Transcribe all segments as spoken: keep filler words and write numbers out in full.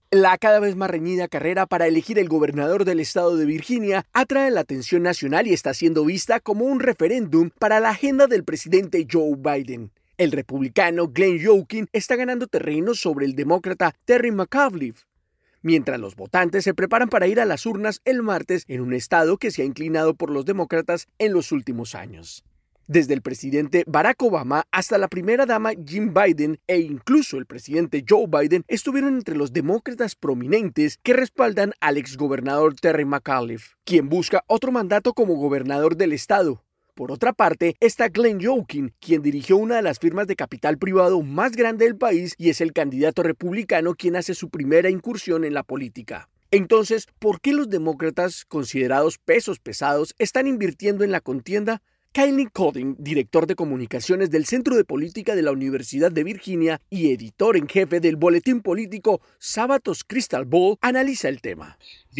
La cada vez más reñida carrera para elegir el gobernador del estado de Virginia atrae la atención nacional y está siendo vista como un referéndum para la agenda del presidente Joe Biden. El republicano Glenn Youngkin está ganando terreno sobre el demócrata Terry McAuliffe, mientras los votantes se preparan para ir a las urnas el martes en un estado que se ha inclinado por los demócratas en los últimos años. Desde el presidente Barack Obama hasta la primera dama Jill Biden e incluso el presidente Joe Biden estuvieron entre los demócratas prominentes que respaldan al exgobernador Terry McAuliffe, quien busca otro mandato como gobernador del estado. Por otra parte, está Glenn Youngkin, quien dirigió una de las firmas de capital privado más grande del país y es el candidato republicano quien hace su primera incursión en la política. Entonces, ¿por qué los demócratas, considerados pesos pesados, están invirtiendo en la contienda? Kailin Coding, director de comunicaciones del Centro de Política de la Universidad de Virginia y editor en jefe del boletín político Sábatos Crystal Ball, analiza el tema.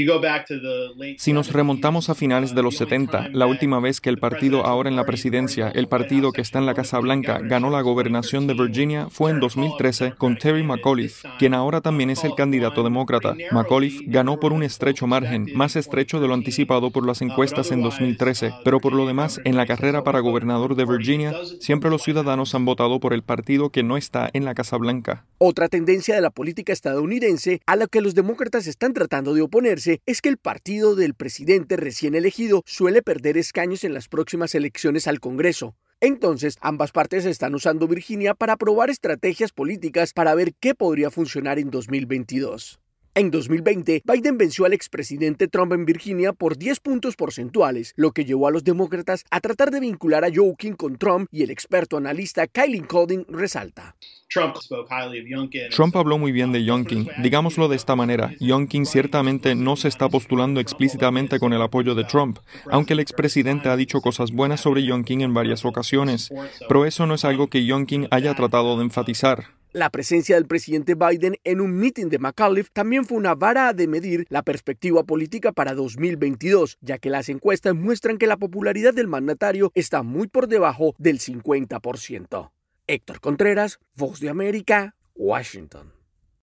Si nos remontamos a finales de los setenta, la última vez que el partido ahora en la presidencia, el partido que está en la Casa Blanca, ganó la gobernación de Virginia fue en dos mil trece con Terry McAuliffe, quien ahora también es el candidato demócrata. McAuliffe ganó por un estrecho margen, más estrecho de lo anticipado por las encuestas en dos mil trece, pero por lo demás, en la carrera para gobernador de Virginia, siempre los ciudadanos han votado por el partido que no está en la Casa Blanca. Otra tendencia de la política estadounidense a la que los demócratas están tratando de oponerse es que el partido del presidente recién elegido suele perder escaños en las próximas elecciones al Congreso. Entonces, ambas partes están usando Virginia para probar estrategias políticas para ver qué podría funcionar en dos mil veintidós. En dos mil veinte, Biden venció al expresidente Trump en Virginia por diez puntos porcentuales, lo que llevó a los demócratas a tratar de vincular a Youngkin con Trump y el experto analista Kailin Coding resalta. Trump habló muy bien de Youngkin. Digámoslo de esta manera, Youngkin ciertamente no se está postulando explícitamente con el apoyo de Trump, aunque el expresidente ha dicho cosas buenas sobre Youngkin en varias ocasiones, pero eso no es algo que Youngkin haya tratado de enfatizar. La presencia del presidente Biden en un mitin de McAuliffe también fue una vara de medir la perspectiva política para dos mil veintidós, ya que las encuestas muestran que la popularidad del mandatario está muy por debajo del cincuenta por ciento. Héctor Contreras, Voz de América, Washington.